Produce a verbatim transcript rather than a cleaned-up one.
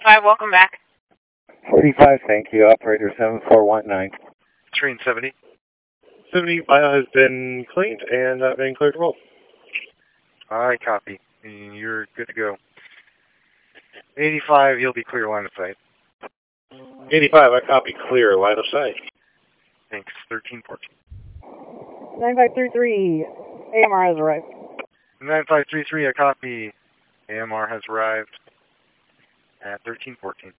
Hi, welcome back. forty-five, thank you. Operator seven four one nine. Train seventy. seventy bio has been cleaned and uh, been cleared to roll. I copy. You're good to go. eighty-five, you'll be clear line of sight. eighty-five, I copy clear, line of sight. Thanks. thirteen fourteen. nine five three three, A M R has arrived. nine five three three, I copy. A M R has arrived at thirteen fourteen.